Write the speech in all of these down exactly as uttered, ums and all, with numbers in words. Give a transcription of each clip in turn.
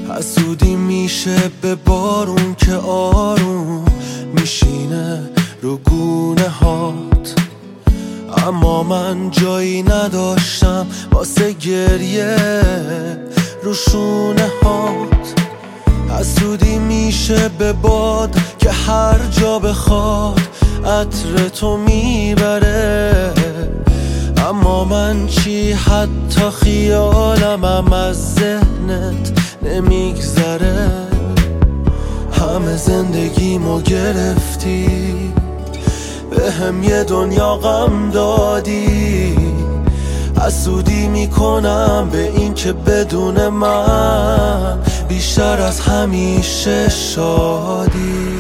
حسودی میشه به بارون که آروم میشینه رو گونه هات، اما من جایی نداشتم واسه گریه رو شونه هات. حسودی میشه به باد که هر جا بخواد عطر تو میبره، اما من چی حتی خیالمم از ذهنت نمیگذره. همه زندگیمو گرفتی، به هم یه دنیا غم دادی. حسودی میکنم به این که بدون من بیشتر از همیشه شادی.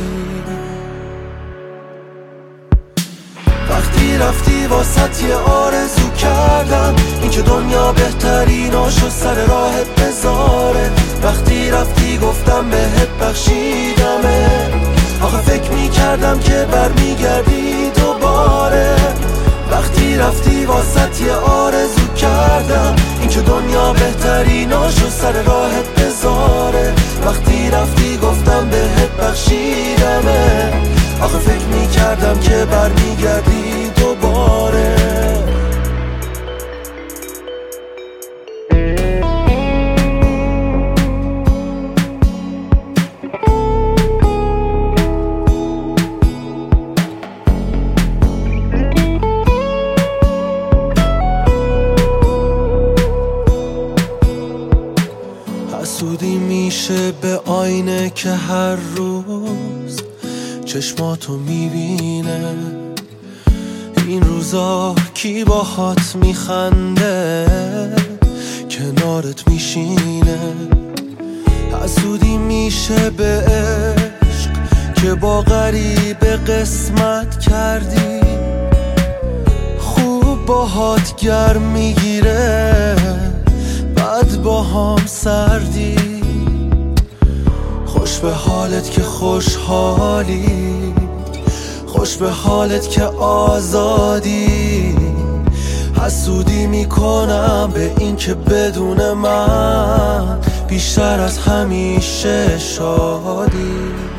وقتی رفتی واسط یه آرزو کردم، این که دنیا بهتریناشو سر راهت بذاره. وقتی رفتی گفتم بهت بخشیدمه، آخه فکر میکردم که برمیگردی دوباره. وقتی رفتی واسط یه آرزو کردم، این که دنیا بهتریناشو سر راهت بذاره. وقتی رفتی گفتم بهت بخشیدمه، آخه فکر میکردم که برمیگردی دوباره. حسودی میشه به آینه که هر روز چشماتو میبینه. این روزا کی باهات میخنده کنارت میشینه. حسودی میشه به عشق که با غریبه قسمت کردی، خوب باهات گرم میگیره بعد با هم سردی. خوش به حالت که خوشحالی، خوش به حالت که آزادی. حسودی میکنم به این که بدون من بیشتر از همیشه شادی.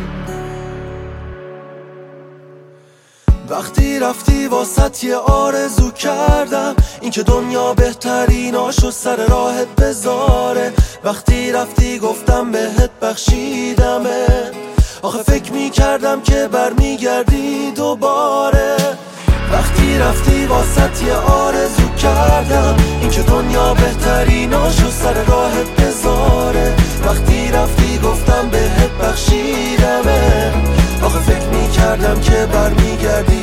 وقتی رفتی واسط یه آرزو کردم، این که دنیا بهتریناشو سر راهت بذاره. وقتی رفتی گفتم بهت بخشیدمه، آخه فکر میکردم که برمیگردی دوباره. وقتی رفتی واسط یه آرزو کردم، این که دنیا بهتریناشو سر راهت بذاره. وقتی رفتی گفتم بهت بخشیدمه، آخه فکر میکردم که برمیگردی